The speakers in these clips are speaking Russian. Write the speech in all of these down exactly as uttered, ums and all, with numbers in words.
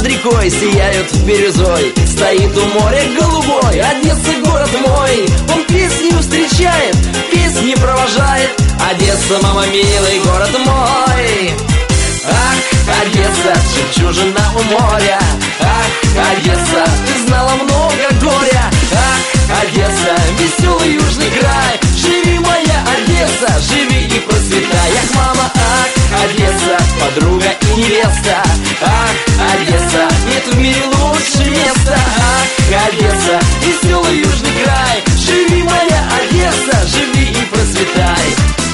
над рекой сияют бирюзой. Стоит у моря голубой, Одесса город мой. Он песнью встречает, песни провожает. Одесса, мама милый, город мой. Ах, Одесса, жемчужина у моря. Ах, Одесса, ты знала много горя. Ах, Одесса, веселый южный край. Живи, моя Одесса, живи и процветай. Ах, мама, ах, Одесса, подруга и невеста. Ах, Одесса, нет в мире лучше места. Ах, Одесса, веселый южный край. Живи, моя Одесса, живи и процветай.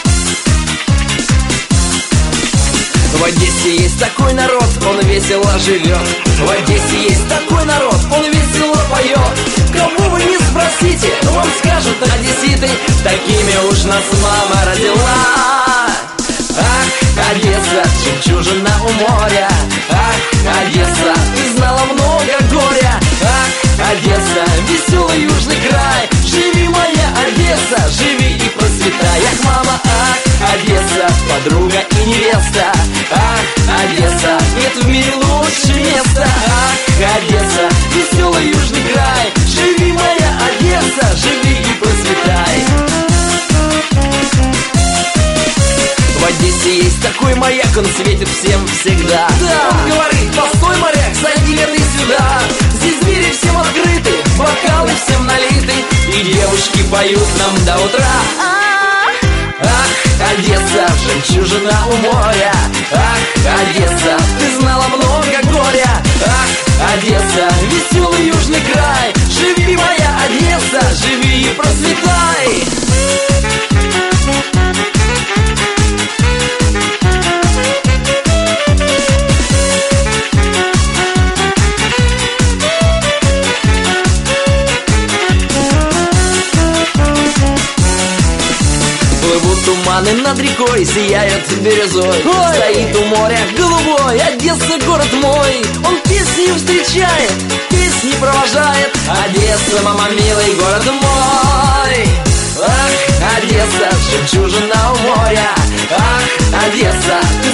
В Одессе есть такой народ, он весело живет. В Одессе есть такой народ, он весело поет. Кого вы не спросите, вам скажут одесситы, такими уж нас мама родила. Ах, Одесса, жемчужина у моря. Ах, Одесса, ты знала много горя. Ах, Одесса, веселый южный край. Живи, моя Одесса, живи и процветай. Ах, мама, ах, Одесса, подруга и невеста. Ах, Одесса, нет в мире лучше места. Ах, Одесса, веселый южный край. Живи, моя Одесса, живи и процветай. В Одессе есть такой маяк, он светит всем всегда. Да. Он говорит: постой, моряк, сойди-ка ты сюда. Здесь двери всем открыты, бокалы всем налиты, и девушки поют нам до утра. Ах, Одесса, жемчужина у моря. Ах, Одесса, ты знала много горя. Ах, Одесса, веселый южный край. Живи, моя Одесса, живи и процветай. Плывут туманы над рекой, сияют бирюзой. Ой! Стоит у моря голубой, Одесса город мой. Он песню встречает, песни провожает. Одесса, мама милый, город мой. Ах, Одесса, жемчужина у моря. Ах, Одесса, ты